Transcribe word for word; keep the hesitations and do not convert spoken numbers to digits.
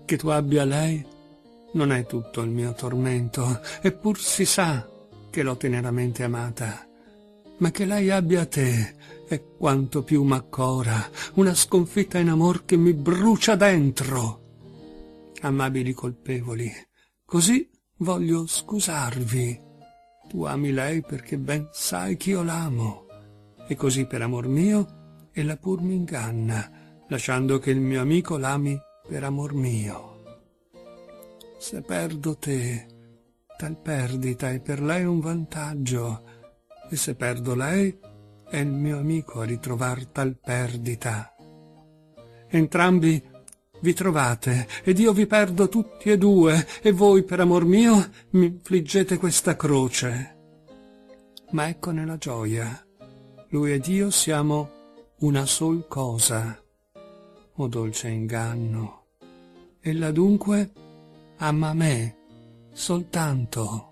Che tu abbia lei non è tutto il mio tormento, eppur si sa che l'ho teneramente amata, ma che lei abbia te è quanto più m'accora, una sconfitta in amor che mi brucia dentro. Amabili colpevoli, così voglio scusarvi. Tu ami lei perché ben sai ch'io l'amo, e così per amor mio ella pur m'inganna, lasciando che il mio amico l'ami per amor mio. Se perdo te, tal perdita è per lei un vantaggio, e se perdo lei è il mio amico a ritrovar tal perdita. Entrambi vi trovate, ed io vi perdo tutti e due, e voi per amor mio mi infliggete questa croce. Ma eccone la gioia, lui ed io siamo una sol cosa. O dolce inganno, ella dunque ama me soltanto.